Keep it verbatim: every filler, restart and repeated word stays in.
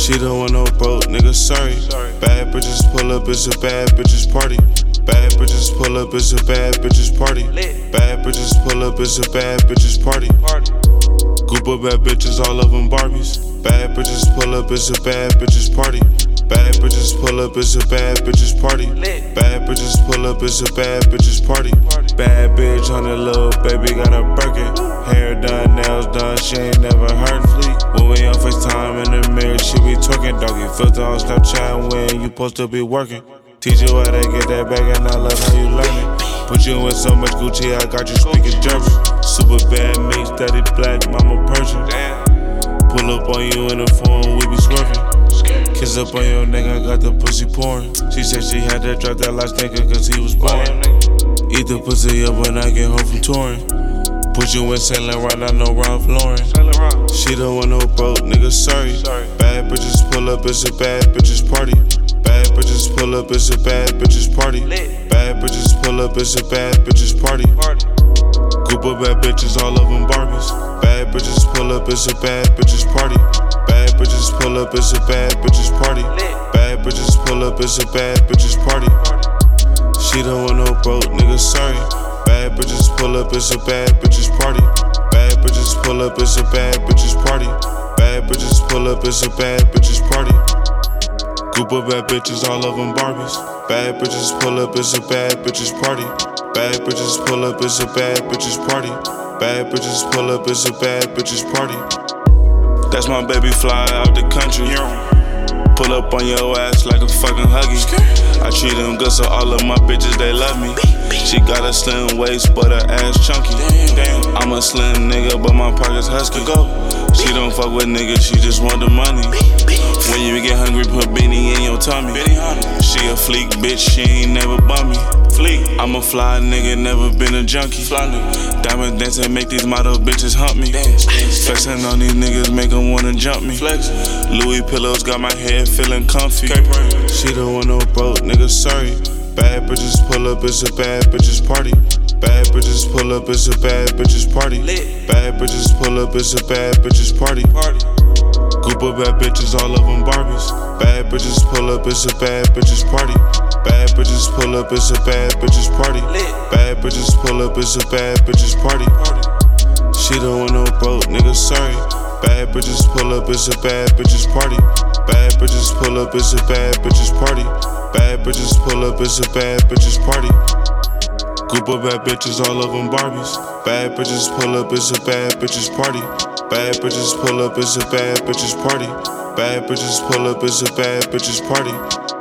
She don't want no broke nigga, sorry. Bad bitches pull up, it's a bad bitches party. Bad bitches pull up, it's a bad bitches party. Bad bitches pull up, it's a bad bitches party. Group of bad bitches, all of them Barbies. Bad bitches pull up, it's a bad bitches party. Bad bitches pull up, it's a bad bitches party. Bad bitches pull up, it's a bad bitches party. Bad bitch on the little baby, got a Birkin. Hair done, nails done, she ain't never heard fleek. When we on FaceTime in the mirror, she be twerking. Doggy filter on Snapchat when you supposed to be working. Teach you how to get that bag and I love how you learn it. Put you in so much Gucci, I got you speaking German. Super bad mix, daddy black, mama Persian. Pull up on you in the phone, we be swerving. Kiss up on your neck, I got the pussy pouring. She said she had to drop that last nigga cause he was boring. Eat the pussy up when I get home from touring. Put you in Saint Laurent, I know Ralph Lauren. She don't want no broke nigga, sorry. Bad bitches pull up, it's a bad bitches party. Bad bitches pull up, it's a bad bitches party. Bad bitches pull up, it's a bad bitches party. Group of bad bitches, all of them Barbies. Bad bitches pull up, it's a bad bitches party. Bad bitches pull up, it's a bad bitches party. Bad bitches pull up, it's a bad bitches party. She don't want no broke nigga, sorry. Bad bitches pull up, it's a bad bitches party. Bad bitches pull up, it's a bad bitches party. Bad bitches pull up, it's a bad bitches party. Group of bad bitches, all of them Barbies. Bad bitches pull up, it's a bad bitches party. Bad bitches pull up, it's a bad bitches party. Bad bitches pull up, it's a bad bitches party. That's my baby fly out the country. Pull up on your ass like a fucking huggy. I treat him good, so all of my bitches, they love me. She got a slim waist, but her ass chunky. I'm a slim nigga, but my pockets husky. She don't fuck with niggas, she just want the money. When you get hungry, put Benny in your tummy. She a fleek bitch, she ain't never bum me. I'm a fly nigga, never been a junkie. Diamond dancing, make these model bitches hump me. Flexing on these niggas, make them wanna jump me. Louis pillows got my head feeling comfy. She don't want no broke nigga, sorry. Bad bitches pull up, it's a bad bitches party. Bad bitches pull up, it's a bad bitches party. Bad bitches pull up, it's a bad bitches party. Group of bad bitches, all of them Barbies. Bad bitches pull up, it's a bad bitches party. Bad bitches pull up, it's a bad bitches party. Bad bitches pull up, it's a bad bitches party. She don't want no broke nigga, sorry. Bad bitches pull up, it's a bad bitches party. Bad bitches pull up, it's a bad bitches party. Bad bitches pull up, it's a bad bitches party. Group of bad bitches, all of them Barbies. Bad bitches pull up, it's a bad bitches party. Bad bitches pull up, it's a bad bitches party. Bad bitches pull up, it's a bad bitches party.